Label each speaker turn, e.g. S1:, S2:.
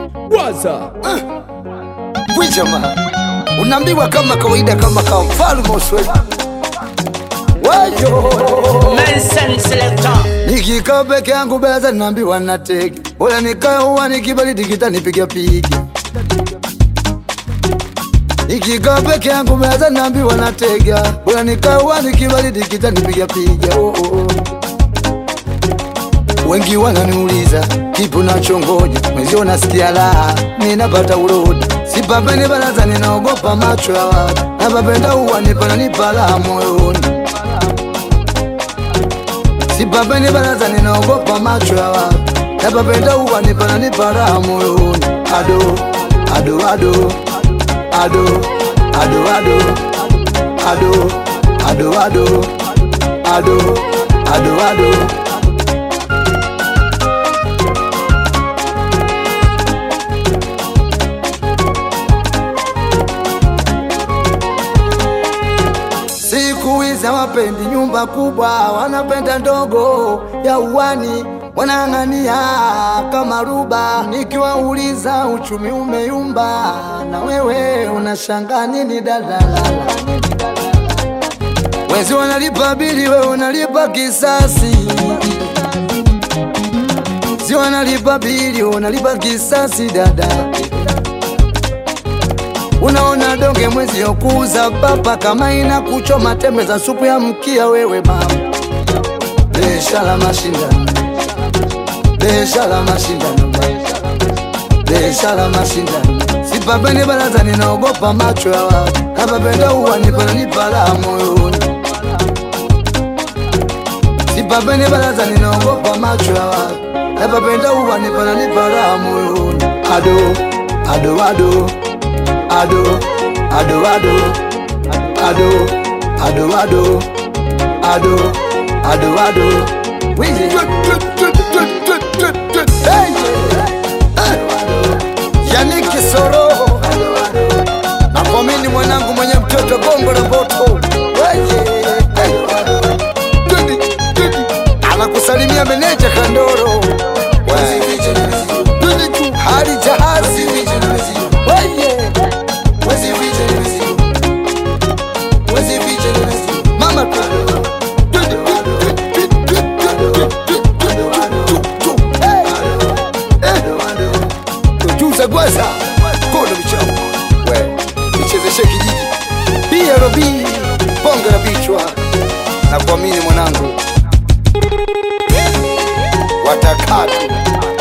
S1: Waza
S2: Wijama unaambiwa kama kawaida, kama kwa mfalme uswe wajo
S3: Mensen selector.
S2: nikikaa peke yangu beza naambiwa natege, bora nikae huwa nikibaridi kitanipiga pigi. Nikikaa peke yangu beza naambiwa natega, bora nikae huwa nikibaridi kitanipiga piga. Wengi wananiuliza kipi unachongoja, mwezi unasikia raha, ninapata urudi. Sipapeni baraza, ninaogopa macho ya watu, napapenda uwa nipa raha moyoni. Sipapeni baraza, ninaogopa macho ya watu, napapenda uwa nipa raha moyoni. Ado, ado, ado, ado, ado, ado, ado, ado, ado, ado, ado, ado. Siku hizi wapendi nyumba kubwa, wanapenda ndogo ya uwani, wanang'ania kama ruba. Nikiwauliza uchumi umeyumba, na wewe unashangaa nini dadala? Wezi wanalipa bili, wewe unalipa kisasi. Si wanalipa bili, unalipa kisasi dada. Unaona donge mwezi yokuuza papa, kama ina kuchoma tembe za supu ya mkia. Wewe mama, biashara mashindano, biashara mashindano, biashara mashindano. Sipapeni baraza, ninaogopa macho ya watu, napapenda uwa nipa raha moyoni. Sipapeni baraza, ninaogopa macho ya watu, napapenda uwa nipa raha moyoni. Ado, ado, ado, ado, ado, ado, ado, ado, ado, ado, ado, ado. Wizi Yaniki Soro nakwamini mwanangu mwenye mtoto bongo la boto. Anakusalimia meneja Kandoro hali jahazi mama tujuza gwaza kono bichao we nichezeshe kijiji BRB bonga la bichwa na kuamini mwanangu watakatu